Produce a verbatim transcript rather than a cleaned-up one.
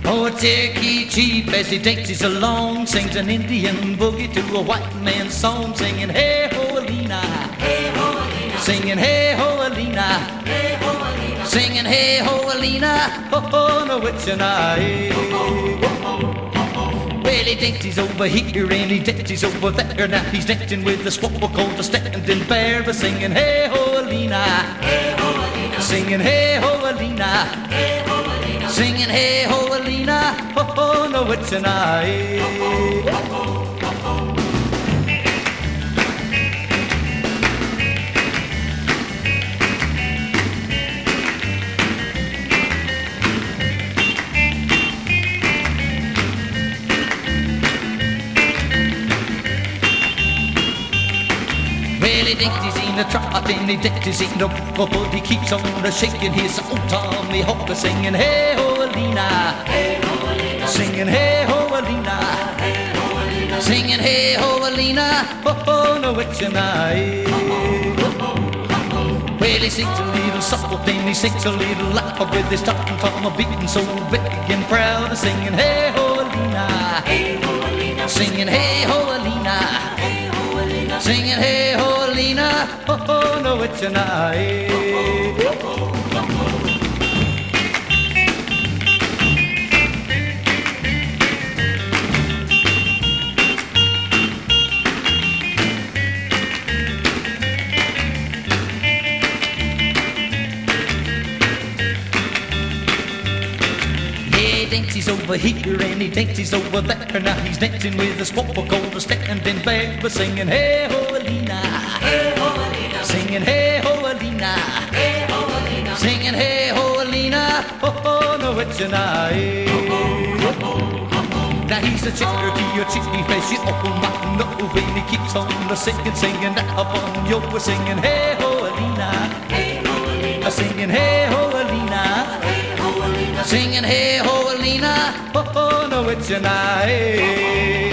Oh, Cherokee Chief, as he takes his along, sings an Indian boogie to a white man's song, singing, hey ho Alina, hey ho Alina, singing, hey ho Alina, hey ho Alina, singing, hey ho Alina, ho ho no it's an eye. Well, he dances over here and he dances over there. Now he's dancing with the squaw called the standing bear, but singing, hey ho Alina, hey ho Alina, singing, hey ho Alina, hey ho Alina, singing, hey ho Alina, ho ho no it's an eye. Well, he dances in the trot and he dances in the bubble. He keeps on shaking his old Tommy Hawk, singing, hey ho Alina, hey ho Alina, singing, hey ho Alina, hey ho Alina, singing, hey ho Alina, ho ho no it's an eye. Well, he sings a little soft and he sings a little loud with his tom tom beating so big and proud, singing, hey ho Alina, hey ho Alina, singing, hey ho Alina, hey ho Alina, singing, hey ho Alina, ho ho no it's an eye. He dances over here and he dances over there. Now he's dancing with a squaw called a standing bear, but singing, hey ho Alina, hey ho Alina, singing, hey ho Alina, hey ho Alina, singing, hey ho Alina, ho ho no it's an eye. Now he's a Cherokee, a chief, as you all might know, and he keeps on singing, singing up on your singing, hey ho Alina, hey ho Alina, singing, hey ho Alina, hey ho Alina, singing, hey ho Alina, ho ho no it's an eye.